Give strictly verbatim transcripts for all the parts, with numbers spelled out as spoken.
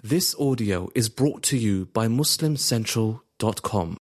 This audio is brought to you by Muslim Central dot com.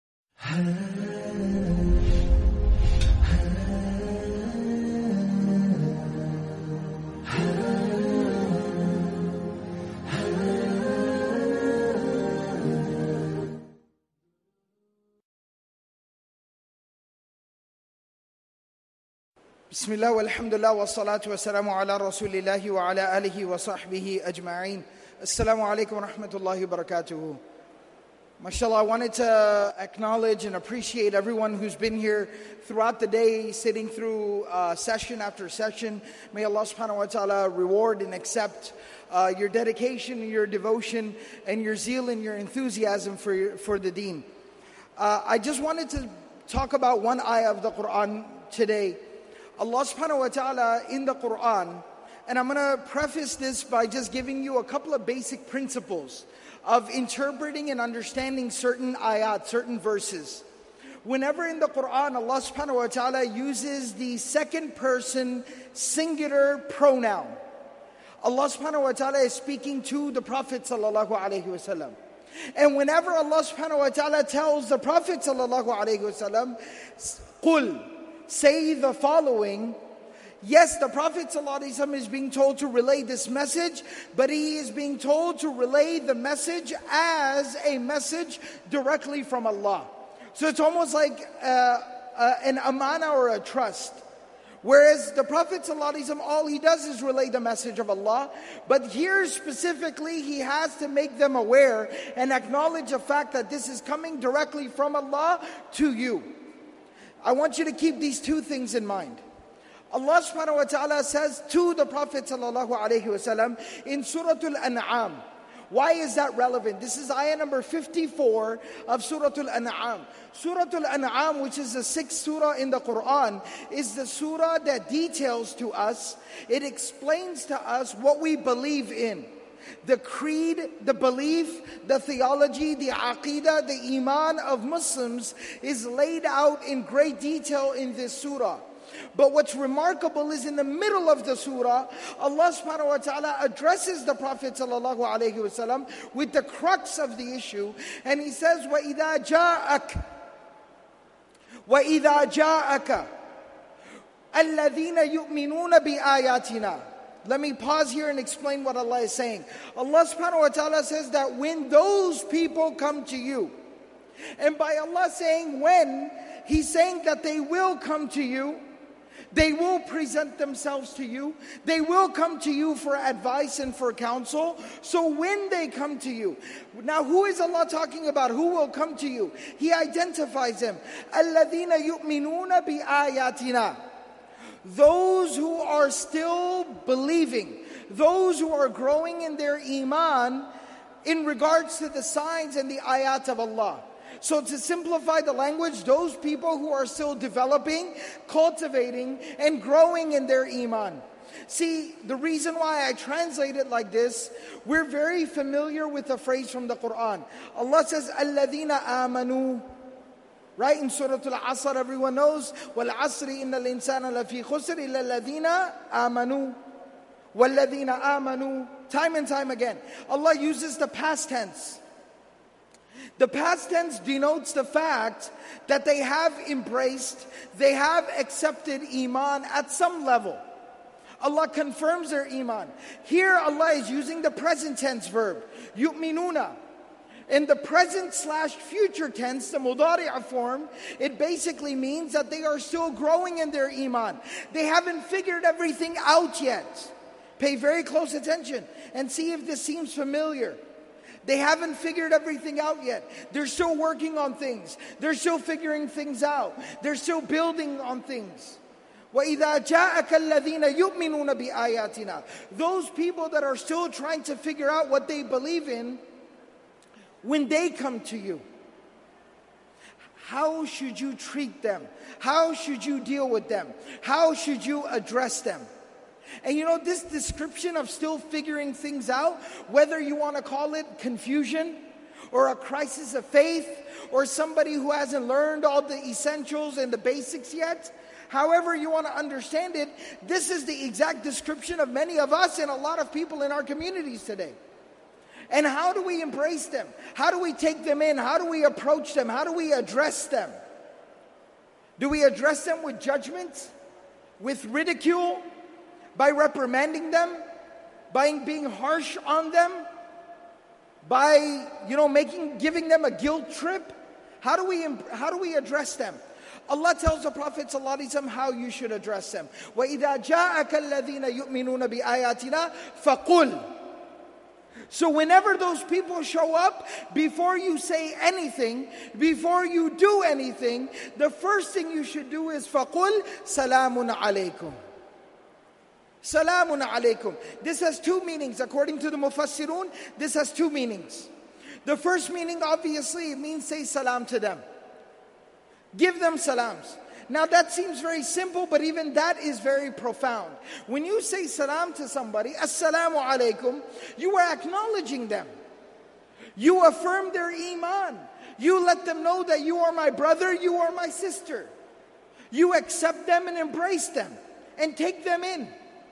Bismillah walhamdulillah wa salatu wa salamu ala rasulillahi wa ala alihi wa sahbihi ajma'een. Assalamu alaikum wa rahmatullahi wa barakatuhu. MashaAllah, I wanted to acknowledge and appreciate everyone who's been here throughout the day, sitting through uh, session after session. May Allah subhanahu wa ta'ala reward and accept uh, your dedication, your devotion, and your zeal and your enthusiasm for, your, for the deen. Uh, I just wanted to talk about one ayah of the Quran today. Allah subhanahu wa ta'ala in the Quran, and I'm going to preface this by just giving you a couple of basic principles of interpreting and understanding certain ayat, certain verses. Whenever in the Quran Allah subhanahu wa ta'ala uses the second person singular pronoun, Allah subhanahu wa ta'ala is speaking to the Prophet sallallahu alaihi wasallam. And whenever Allah subhanahu wa ta'ala tells the Prophet sallallahu alaihi wasallam, قُلْ, say the following. Yes, the Prophet ﷺ is being told to relay this message, but he is being told to relay the message as a message directly from Allah. So it's almost like uh, uh, an amana or a trust. Whereas the Prophet ﷺ, all he does is relay the message of Allah. But here specifically, he has to make them aware and acknowledge the fact that this is coming directly from Allah to you. I want you to keep these two things in mind. Allah subhanahu wa ta'ala says to the Prophet sallallahu alaihi wasallam in Surah Al-An'am. Why is that relevant? This is ayah number fifty-four of Surah Al-An'am. Surah Al-An'am, which is the sixth surah in the Quran, is the surah that details to us, it explains to us what we believe in. The creed, the belief, the theology, the aqidah, the iman of Muslims is laid out in great detail in this surah. But what's remarkable is in the middle of the surah, Allah subhanahu wa ta'ala addresses the Prophet sallallahu alaihi wasallam with the crux of the issue. And he says, وَإِذَا جَاءَكَ وَإِذَا جَاءَكَ الَّذِينَ يُؤْمِنُونَ بِآيَاتِنَا. Let me pause here and explain what Allah is saying. Allah subhanahu wa ta'ala says that when those people come to you, and by Allah saying when, He's saying that they will come to you, they will present themselves to you, they will come to you for advice and for counsel. So when they come to you, now who is Allah talking about? Who will come to you? He identifies them. الَّذِينَ يُؤْمِنُونَ بِآيَاتِنَا. Those who are still believing, those who are growing in their iman in regards to the signs and the ayat of Allah. So to simplify the language, those people who are still developing, cultivating, and growing in their iman. See, the reason why I translate it like this, we're very familiar with the phrase from the Quran. Allah says, الَّذِينَ آمَنُوا. Right, in Surah Al-Asr, everyone knows, وَالْعَصْرِ إِنَّ الْإِنسَانَ لَفِي خُسْرٍ إِلَّا الَّذِينَ آمَنُوا وَالَّذِينَ آمَنُوا. Time and time again, Allah uses the past tense. The past tense denotes the fact that they have embraced, they have accepted iman at some level. Allah confirms their iman. Here Allah is using the present tense verb, yu'minuna. In the present slash future tense, the mudari'a form, it basically means that they are still growing in their iman. They haven't figured everything out yet. Pay very close attention and see if this seems familiar. They haven't figured everything out yet. They're still working on things. They're still figuring things out. They're still building on things. وَإِذَا جَاءَكَ الَّذِينَ يُؤْمِنُونَ بِآيَاتِنَا. Those people that are still trying to figure out what they believe in, when they come to you, how should you treat them? How should you deal with them? How should you address them? And you know, this description of still figuring things out, whether you want to call it confusion, or a crisis of faith, or somebody who hasn't learned all the essentials and the basics yet, however you want to understand it, this is the exact description of many of us and a lot of people in our communities today. And how do we embrace them? How do we take them in? How do we approach them? How do we address them? Do we address them with judgment? With ridicule? By reprimanding them? By being harsh on them? By, you know, making, giving them a guilt trip? How do we, how do we address them? Allah tells the Prophet ﷺ how you should address them. وَإِذَا جَاءَكَ الَّذِينَ يُؤْمِنُونَ بِآيَاتِنَا فَقُلْ. So whenever those people show up, before you say anything, before you do anything, the first thing you should do is فَقُلْ سَلَامٌ عَلَيْكُمْ. Salamun alaykum. This has two meanings. According to the Mufassirun, this has two meanings. The first meaning, obviously, it means say salam to them. Give them salams. Now that seems very simple, but even that is very profound. When you say salam to somebody, assalamu alaykum, you are acknowledging them. You affirm their iman. You let them know that you are my brother, you are my sister. You accept them and embrace them and take them in.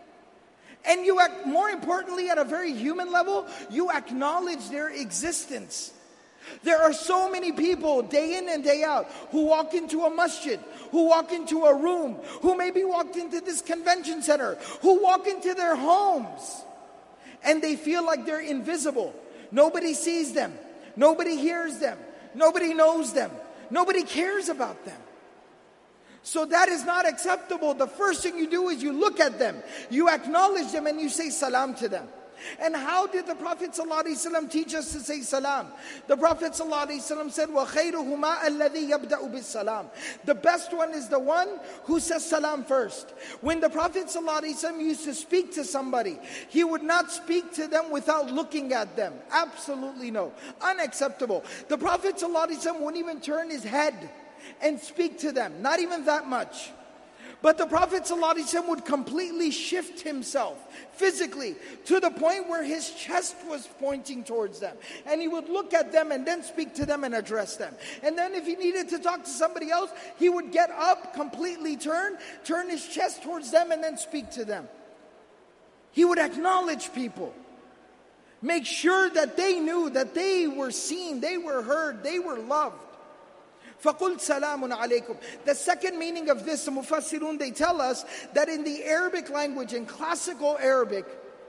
And you, act, more importantly, at a very human level, you acknowledge their existence. There are so many people, day in and day out, who walk into a masjid, who walk into a room, who maybe walked into this convention center, who walk into their homes, and they feel like they're invisible. Nobody sees them. Nobody hears them. Nobody knows them. Nobody cares about them. So that is not acceptable. The first thing you do is you look at them, you acknowledge them, and you say salam to them. And how did the Prophet ﷺ teach us to say salam? The Prophet ﷺ said, وَخَيْرُهُمَا الَّذِي يَبْدَأُ بِالسَّلَامِ. The best one is the one who says salam first. When the Prophet ﷺ used to speak to somebody, he would not speak to them without looking at them. Absolutely no. Unacceptable. The Prophet ﷺ wouldn't even turn his head and speak to them. Not even that much. But the Prophet ﷺ would completely shift himself physically to the point where his chest was pointing towards them. And he would look at them and then speak to them and address them. And then if he needed to talk to somebody else, he would get up, completely turn, turn his chest towards them and then speak to them. He would acknowledge people. Make sure that they knew that they were seen, they were heard, they were loved. فَقُلْ سَلَامٌ عَلَيْكُمْ. The second meaning of this, the Mufassirun, they tell us that in the Arabic language, in classical Arabic,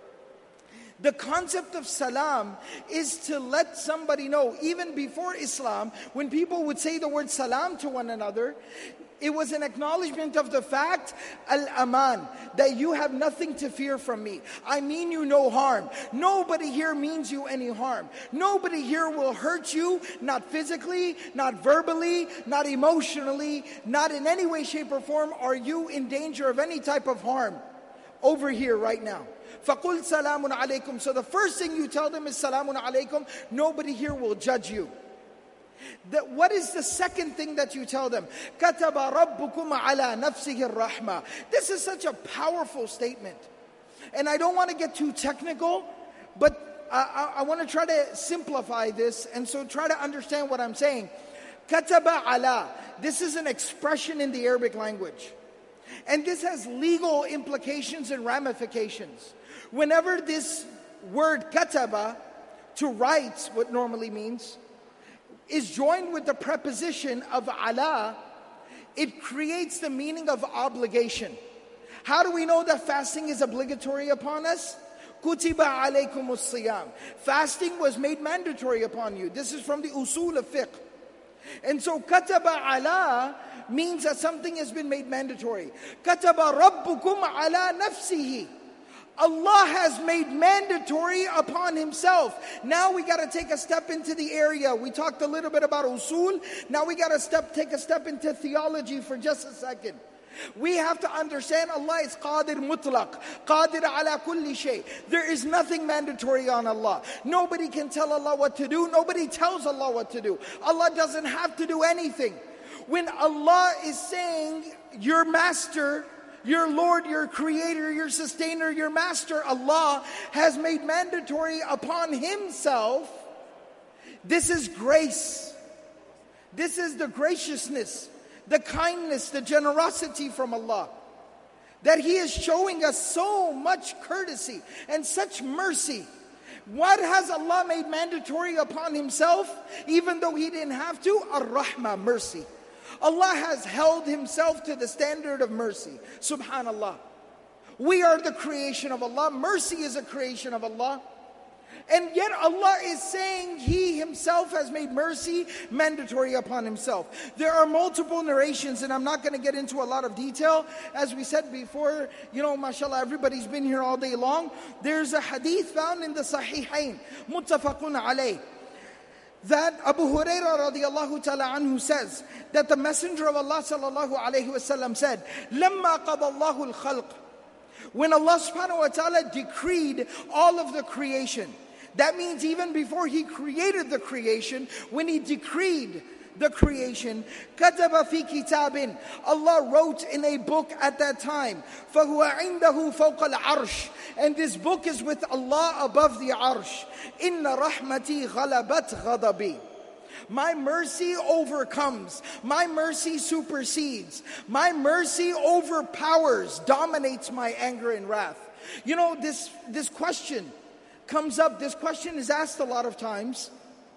the concept of salam is to let somebody know, even before Islam, when people would say the word salam to one another, it was an acknowledgement of the fact, al-aman, that you have nothing to fear from me. I mean you no harm. Nobody here means you any harm. Nobody here will hurt you, not physically, not verbally, not emotionally, not in any way, shape, or form are you in danger of any type of harm over here right now. فَقُلْ سَلَامٌ عَلَيْكُمْ. So the first thing you tell them is salamun alaykum. Nobody here will judge you. The, what is the second thing that you tell them? كَتَبَ رَبُّكُمْ عَلَى نَفْسِهِ الرَّحْمَةِ. This is such a powerful statement. And I don't want to get too technical, but I, I, I want to try to simplify this, and so try to understand what I'm saying. كَتَبَ عَلَى. This is an expression in the Arabic language. And this has legal implications and ramifications. Whenever this word kataba, to write, what normally means, is joined with the preposition of ala, it creates the meaning of obligation. How do we know that fasting is obligatory upon us? Kutiba alaykumus siyam. Fasting was made mandatory upon you. This is from the usul of fiqh. And so kataba ala means that something has been made mandatory. Kataba rabbukum ala nafsihi. Allah has made mandatory upon himself. Now we got to take a step into the area. We talked a little bit about usul. Now we got to step, take a step into theology for just a second. We have to understand Allah is qadir mutlaq, qadir ala kulli shay. There is nothing mandatory on Allah. Nobody can tell Allah what to do. Nobody tells Allah what to do. Allah doesn't have to do anything. When Allah is saying, your master, your Lord, your creator, your sustainer, your master, Allah has made mandatory upon himself, this is grace. This is the graciousness, the kindness, the generosity from Allah. That He is showing us so much courtesy and such mercy What has Allah made mandatory upon Himself, even though He didn't have to? Ar-Rahmah, mercy. Allah has held Himself to the standard of mercy. Subhanallah. We are the creation of Allah. Mercy is a creation of Allah. And yet Allah is saying He Himself has made mercy mandatory upon Himself. There are multiple narrations, and I'm not going to get into a lot of detail. As we said before, you know, mashallah, everybody's been here all day long. There's a hadith found in the Sahihain, muttafaqun alayh, that Abu Hurairah radiallahu ta'ala anhu says that the Messenger of Allah sallallahu alayhi wasallam said, لَمَّا قَضَى اللَّهُ الْخَلْقِ, when Allah subhanahu wa ta'ala decreed all of the creation. That means even before He created the creation, when He decreed the creation, كَتَبَ فِي كِتَابٍ, Allah wrote in a book at that time, فَهُوَ عِنْدَهُ فَوْقَ الْعَرْشِ, and this book is with Allah above the arsh. إِنَّ رَحْمَتِي غَلَبَتْ غَضَبِي, my mercy overcomes, my mercy supersedes, my mercy overpowers, dominates my anger and wrath. You know, this, this question comes up, this question is asked a lot of times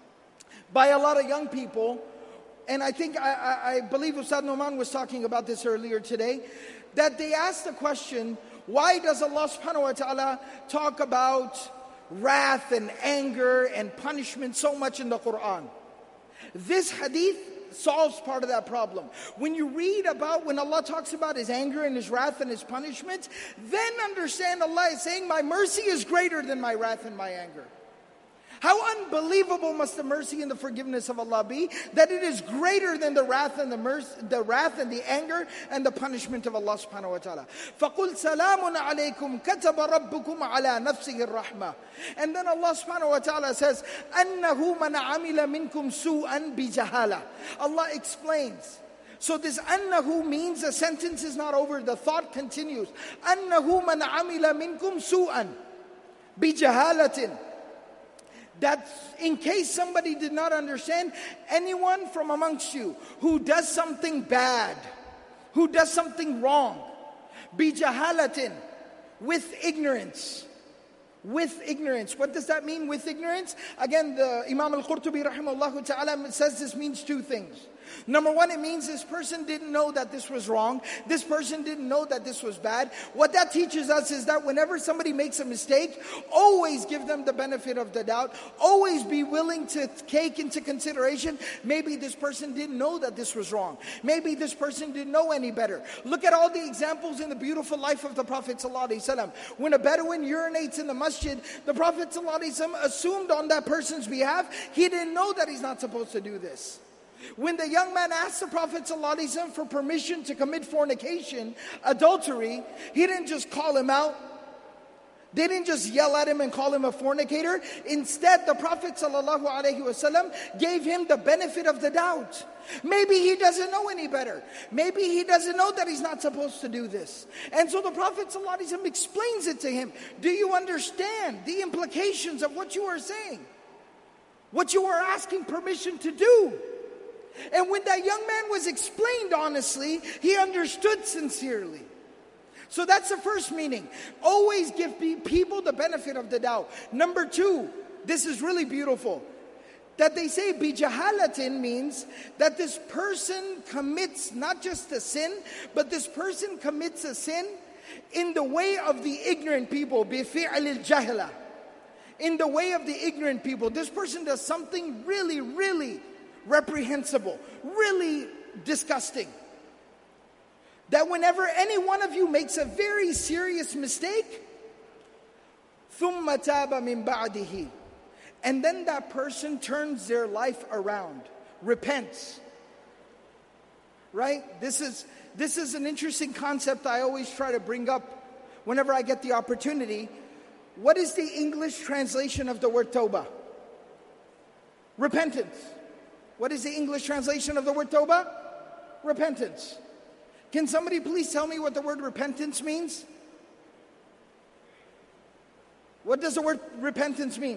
by a lot of young people. And I think, I, I, I believe Ustad Noman was talking about this earlier today, that they ask the question, why does Allah subhanahu wa ta'ala talk about wrath and anger and punishment so much in the Quran? This hadith solves part of that problem. When you read about when Allah talks about His anger and His wrath and His punishment, then understand Allah is saying, my mercy is greater than my wrath and my anger. How unbelievable must the mercy and the forgiveness of Allah be, that it is greater than the wrath and the mercy, the wrath and the anger and the punishment of Allah subhanahu wa ta'ala. فَقُلْ سَلَامٌ عَلَيْكُمْ كَتَبَ رَبُّكُمْ عَلَى نَفْسِهِ الرَّحْمَةِ. And then Allah subhanahu wa ta'ala says, أَنَّهُ مَنْ عَمِلَ مِنْكُمْ سُوءًا بِجَهَالَةٍ. Allah explains. So this annahu means the sentence is not over, the thought continues. أَنَّهُ مَنْ عَمِلَ مِنْكُمْ سُوءًا بِجَهَالَةٍ. That in case somebody did not understand, anyone from amongst you who does something bad, who does something wrong, bijahalatin, with ignorance. With ignorance. What does that mean, with ignorance? Again, the Imam al-Qurtubi rahimahullah ta'ala says this means two things. Number one, it means this person didn't know that this was wrong. This person didn't know that this was bad. What that teaches us is that whenever somebody makes a mistake, always give them the benefit of the doubt. Always be willing to take into consideration, maybe this person didn't know that this was wrong. Maybe this person didn't know any better. Look at all the examples in the beautiful life of the Prophet ﷺ. When a Bedouin urinates in the masjid, the Prophet ﷺ assumed on that person's behalf, he didn't know that he's not supposed to do this. When the young man asked the Prophet ﷺ for permission to commit fornication, adultery, he didn't just call him out. They didn't just yell at him and call him a fornicator. Instead, the Prophet ﷺ gave him the benefit of the doubt. Maybe he doesn't know any better. Maybe he doesn't know that he's not supposed to do this. And so the Prophet ﷺ explains it to him. Do you understand the implications of what you are saying? What you are asking permission to do? And when that young man was explained honestly, he understood sincerely. So that's the first meaning. Always give people the benefit of the doubt. Number two, this is really beautiful. That they say bijahalatin means that this person commits not just a sin, but this person commits a sin in the way of the ignorant people. Bifi'al al-jahla. In the way of the ignorant people. This person does something really, really reprehensible, really disgusting. That whenever any one of you makes a very serious mistake, ثُمَّ تَابَ مِن بَعْدِهِ, and then that person turns their life around, repents. Right? This is, this is an interesting concept I always try to bring up whenever I get the opportunity. What is the English translation of the word tawbah? Repentance. What is the English translation of the word tawbah? Repentance. Can somebody please tell me what the word repentance means? What does the word repentance mean?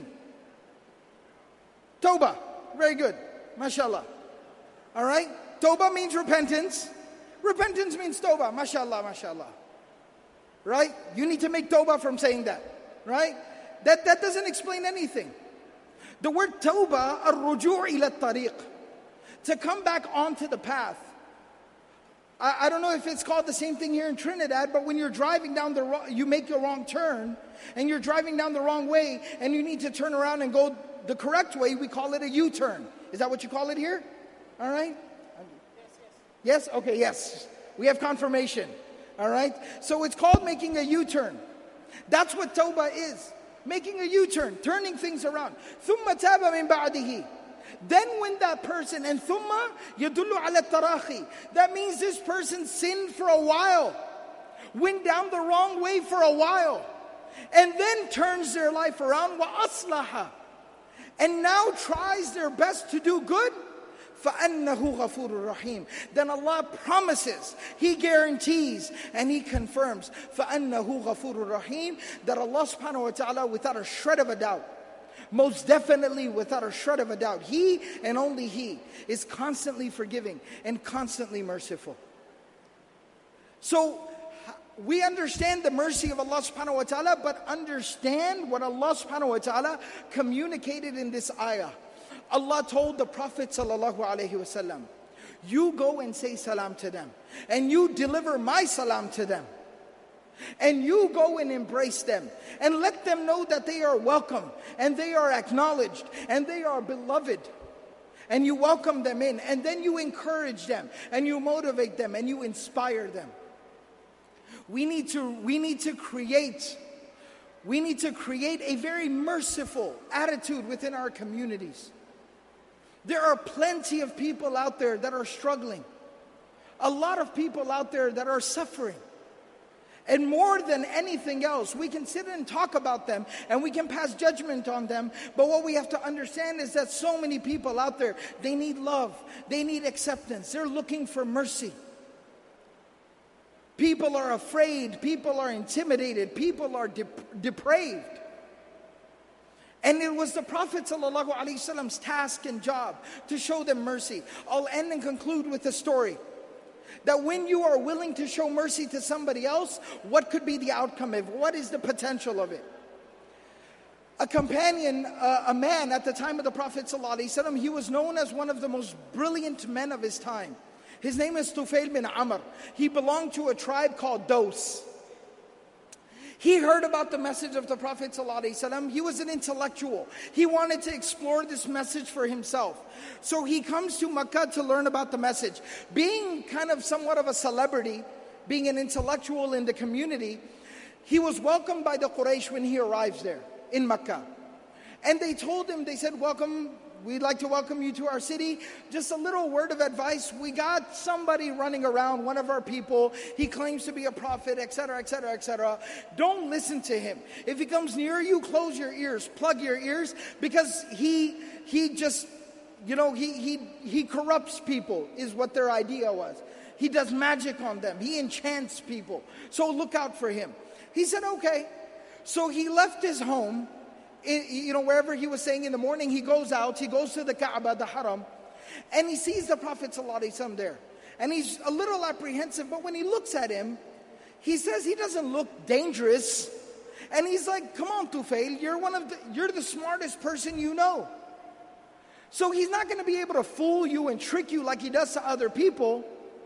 Tawbah. Very good. MashaAllah. All right? Tawbah means repentance. Repentance means tawbah. MashaAllah, MashaAllah. Right? You need to make tawbah from saying that. Right? That, that doesn't explain anything. The word tawbah, الرجوع إلى الطريق, to come back onto the path. I, I don't know if it's called the same thing here in Trinidad, but when you're driving down the wrong, you make a wrong turn, and you're driving down the wrong way, and you need to turn around and go the correct way, we call it a U-turn. Is that what you call it here? All right? Yes, yes. Yes? Okay, yes. We have confirmation. All right? So it's called making a U-turn. That's what tawbah is. Making a U-turn, turning things around. ثُمَّ تَابَ مِن بَعْدِهِ. Then when that person, and ثُمَّ يَدُلُّ عَلَى التَّرَاخِي. That means this person sinned for a while, went down the wrong way for a while, and then turns their life around, وَأَصْلَحَ, and now tries their best to do good. فَأَنَّهُ غَفُورٌ رَحِيمٌ. Then Allah promises, He guarantees, and He confirms, فَأَنَّهُ غَفُورٌ رَحِيمٌ, that Allah subhanahu wa ta'ala, without a shred of a doubt, most definitely without a shred of a doubt, He and only He is constantly forgiving and constantly merciful. So we understand the mercy of Allah subhanahu wa ta'ala, but understand what Allah subhanahu wa ta'ala communicated in this ayah. Allah told the Prophet sallallahu alaihi wasallam, you go and say salam to them, and you deliver my salam to them, and you go and embrace them, and let them know that they are welcome, and they are acknowledged, and they are beloved. And you welcome them in, and then you encourage them, and you motivate them, and you inspire them. We need to, we need to create, we need to create a very merciful attitude within our communities. There are plenty of people out there that are struggling. A lot of people out there that are suffering. And more than anything else, we can sit and talk about them, and we can pass judgment on them. But what we have to understand is that so many people out there, they need love. They need acceptance. They're looking for mercy. People are afraid. People are intimidated. People are dep- depraved. And it was the Prophet ﷺ's task and job to show them mercy. I'll end and conclude with a story. That when you are willing to show mercy to somebody else, what could be the outcome of it? What is the potential of it? A companion, uh, a man at the time of the Prophet ﷺ, he was known as one of the most brilliant men of his time. His name is Tufail bin Amr. He belonged to a tribe called Daws. He heard about the message of the Prophet ﷺ. He was an intellectual. He wanted to explore this message for himself. So he comes to Makkah to learn about the message. Being kind of somewhat of a celebrity, being an intellectual in the community, he was welcomed by the Quraysh when he arrives there in Makkah. And they told him, they said, welcome, we'd like to welcome you to our city. Just a little word of advice. We got somebody running around, one of our people. He claims to be a prophet, et cetera, et cetera, et cetera. Don't listen to him. If he comes near you, close your ears, plug your ears, because he he just, you know, he he he corrupts people, is what their idea was. He does magic on them. He enchants people. So look out for him. He said, okay. So he left his home. You know, wherever he was staying in the morning, he goes out, he goes to the Kaaba, the Haram, and he sees the Prophet ﷺ there. And he's a little apprehensive, but when he looks at him, he says he doesn't look dangerous. And he's like, come on, Tufail, you're one of the, you're the smartest person you know. So he's not going to be able to fool you and trick you like he does to other people.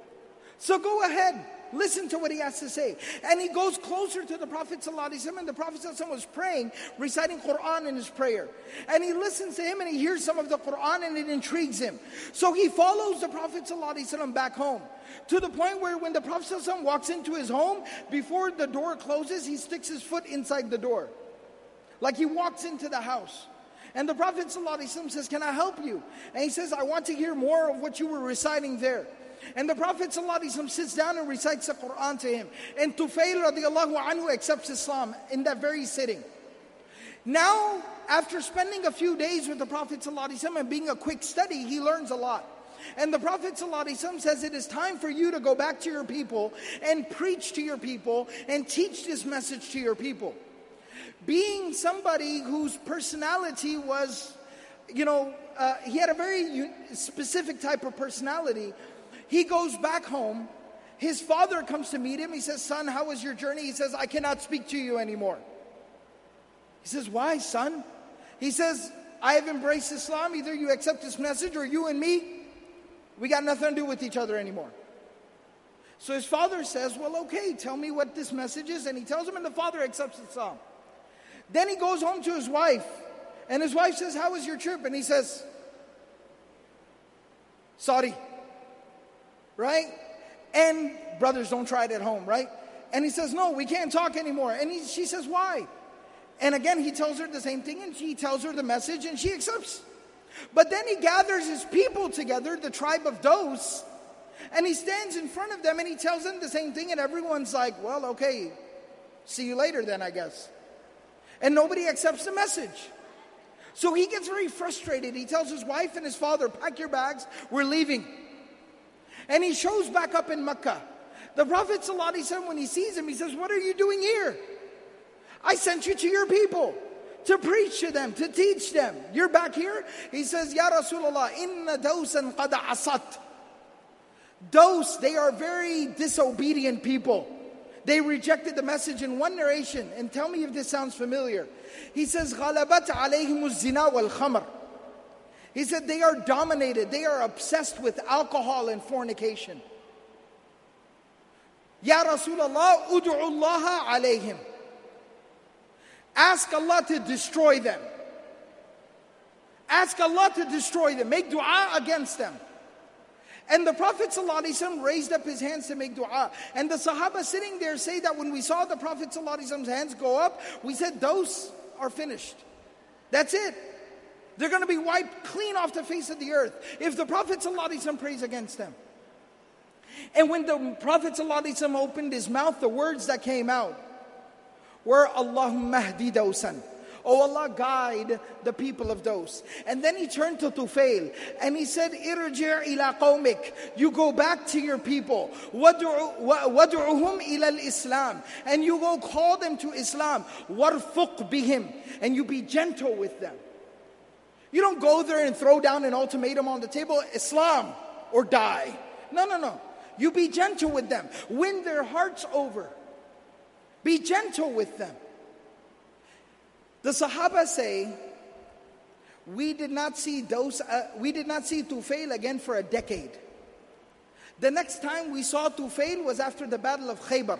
So go ahead. Listen to what he has to say. And he goes closer to the Prophet ﷺ, and the Prophet ﷺ was praying, reciting Quran in his prayer. And he listens to him, and he hears some of the Quran, and it intrigues him. So he follows the Prophet ﷺ back home, to the point where when the Prophet ﷺ walks into his home, before the door closes, he sticks his foot inside the door, like he walks into the house. And the Prophet ﷺ says, can I help you? And he says, I want to hear more of what you were reciting there. And the Prophet ﷺ sits down and recites the Quran to him. And Tufail radiallahu anhu accepts Islam in that very sitting. Now, after spending a few days with the Prophet ﷺ and being a quick study, he learns a lot. And the Prophet ﷺ says, it is time for you to go back to your people and preach to your people and teach this message to your people. Being somebody whose personality was, you know, uh, he had a very specific type of personality. He goes back home. His father comes to meet him. He says, son, how was your journey? He says, I cannot speak to you anymore. He says, why, son? He says, I have embraced Islam. Either you accept this message or you and me, we got nothing to do with each other anymore. So his father says, well, okay, tell me what this message is. And he tells him, and the father accepts Islam. Then he goes home to his wife. And his wife says, how was your trip? And he says, sorry. Right? And brothers, don't try it at home, right? And he says, no, we can't talk anymore. And he, she says, why? And again, he tells her the same thing, and she tells her the message, and she accepts. But then he gathers his people together, the tribe of Dos, and he stands in front of them, and he tells them the same thing, and everyone's like, well, okay, see you later then, I guess. And nobody accepts the message. So he gets very frustrated. He tells his wife and his father, pack your bags, we're leaving. And he shows back up in Mecca. The Prophet ﷺ, when he sees him, he says, what are you doing here? I sent you to your people to preach to them, to teach them. You're back here? He says, Ya Rasulullah, inna dawsan qad asat. Dos, they are very disobedient people. They rejected the message in one narration. And tell me if this sounds familiar. He says, غَلَبَتْ عَلَيْهِمُ الزِّنَا وَالْخَمْرِ. He said they are dominated, they are obsessed with alcohol and fornication. Ya Rasulullah, ud'u Allah alayhim. Ask Allah to destroy them. Ask Allah to destroy them. Make dua against them. And the Prophet ﷺ raised up his hands to make dua. And the Sahaba sitting there say that when we saw the Prophet ﷺ's hands go up, we said, those are finished. That's it. They're going to be wiped clean off the face of the earth if the Prophet ﷺ prays against them. And when the Prophet ﷺ opened his mouth, the words that came out were, Allahumma hdi dawsan. Oh Allah, guide the people of Dos. And then he turned to Tufail and he said, Irji' ila qawmik. You go back to your people. Wad'uhum ila al-Islam. And you go call them to Islam. Warfuq bihim. And you be gentle with them. You don't go there and throw down an ultimatum on the table, Islam or die. No, no, no. You be gentle with them. Win their hearts over. Be gentle with them. The Sahaba say, we did not see those, uh, we did not see Tufail again for a decade. The next time we saw Tufail was after the Battle of Khaybar.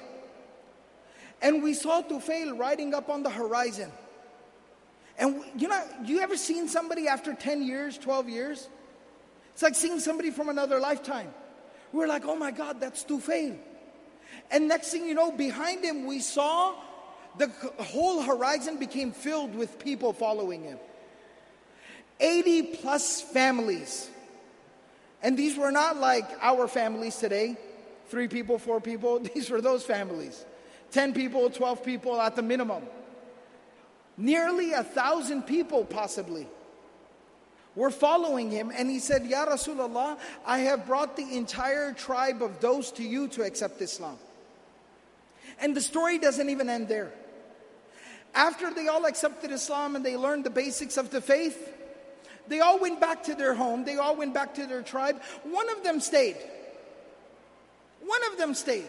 And we saw Tufail riding up on the horizon. And you know, you ever seen somebody after ten years, twelve years? It's like seeing somebody from another lifetime. We're like, oh my God, that's Tufail. And next thing you know, behind him we saw the whole horizon became filled with people following him. eighty plus families. And these were not like our families today. Three people, four people. These were those families. Ten people, twelve people at the minimum. Nearly a thousand people possibly were following him. And he said, Ya Rasulullah, I have brought the entire tribe of those to you to accept Islam. And the story doesn't even end there. After they all accepted Islam and they learned the basics of the faith, they all went back to their home. They all went back to their tribe. One of them stayed. One of them stayed.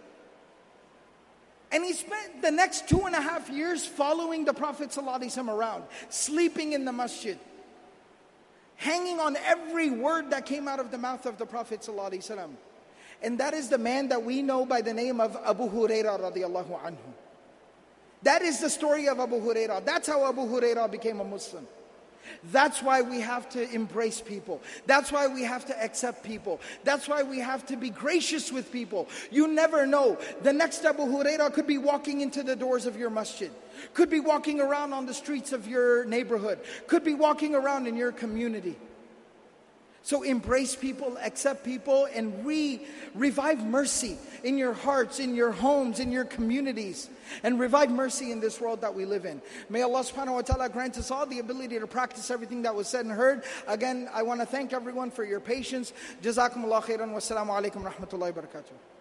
And he spent the next two and a half years following the Prophet ﷺ around, sleeping in the masjid, hanging on every word that came out of the mouth of the Prophet ﷺ. And that is the man that we know by the name of Abu Hurairah radiallahu anhu. That is the story of Abu Hurairah. That's how Abu Hurairah became a Muslim. That's why we have to embrace people. That's why we have to accept people. That's why we have to be gracious with people. You never know. The next Abu Hurairah could be walking into the doors of your masjid. Could be walking around on the streets of your neighborhood. Could be walking around in your community. So embrace people, accept people, and re revive mercy in your hearts, in your homes, in your communities. And revive mercy in this world that we live in. May Allah subhanahu wa ta'ala grant us all the ability to practice everything that was said and heard. Again, I want to thank everyone for your patience. Jazakumullah khairan. Wassalamu alaikum wa rahmatullahi wa barakatuh.